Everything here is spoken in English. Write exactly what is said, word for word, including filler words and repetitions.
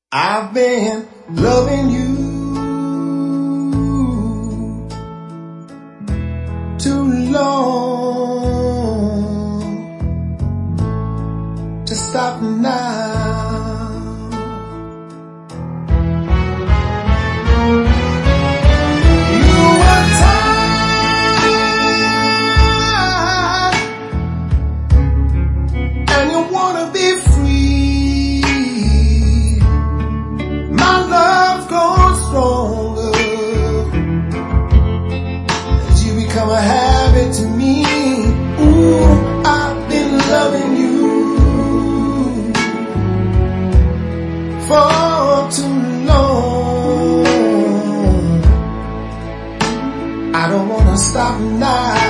I've been loving you too long to stop now. You were tired and you wanna be free. My love grows stronger as you become a habit to me. Ooh, I've been loving you for too long. I don't wanna stop now.